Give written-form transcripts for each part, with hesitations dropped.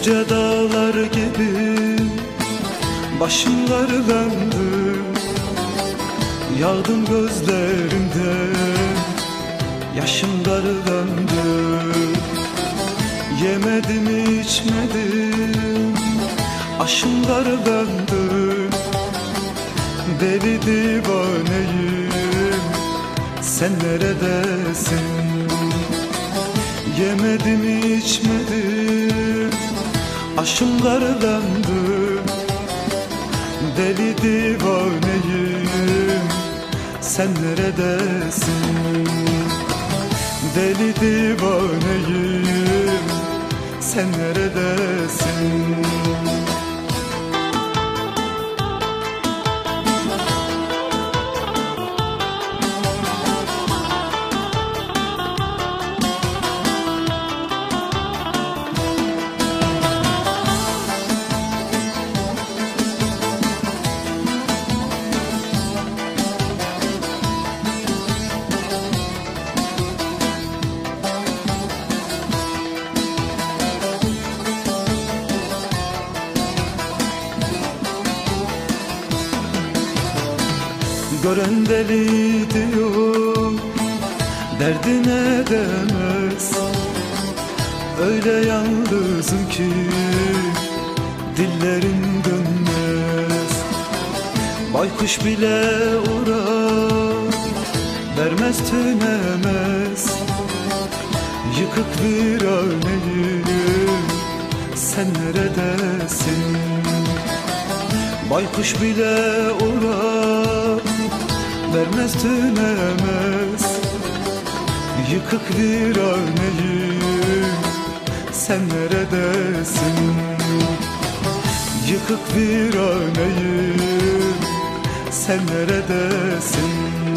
yüce dağlar gibi başım karlandı. Yağdım gözlerimden, yaşım karlandı. Yemedim içmedim, aşım karlandı. Deli divaneyim, sen neredesin? Yemedim içmedim, aşım karlandı. Deli divaneyim, sen neredesin? Deli divaneyim, sen neredesin? Gören deli diyor, derdine demez. Öyle yalnızım ki dillerim dönmez. Baykuş bile uğrar, vermez tünemez. Yıkık viraneyim, sen neredesin? Baykuş bile uğrar, vermez tünemez. Yıkık viraneyim, sen neredesin? Yıkık viraneyim, sen neredesin?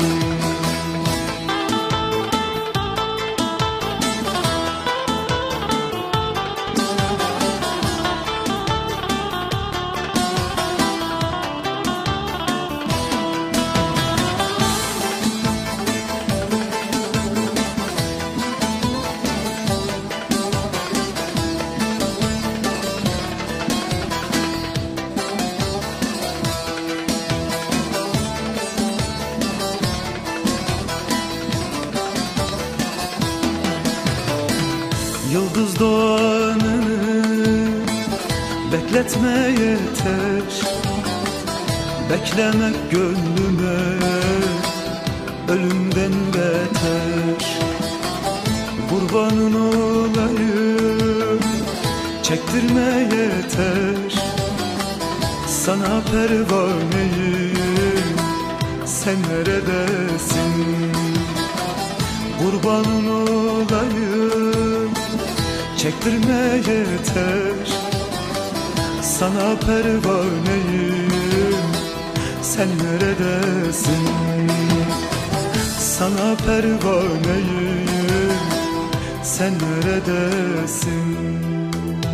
Yıldız doğanını bekletme yeter. Beklemek gönlüme ölümden beter. Kurbanın olayım, çektirme yeter. Sana pervaneyim, sen neredesin? Kurbanın olayım, çektirme yeter. Sana pervaneyim, sen neredesin? Sana pervaneyim, sen neredesin?